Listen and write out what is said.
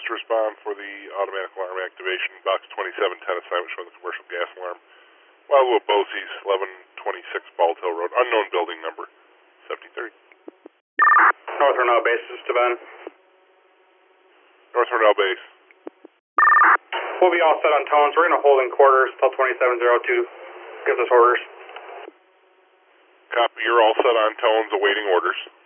to respond for the automatic alarm activation. Box 2710 assignment showing the commercial gas alarm. Wildwood Bosse's 1126 Bald Hill Road. Unknown building number. 7030. North Hornell Base, this is Devon. North Hornell Base. We'll be all set on tones. We're going to hold in quarters till 2702 gives us orders. Copy. You're all set on tones, awaiting orders.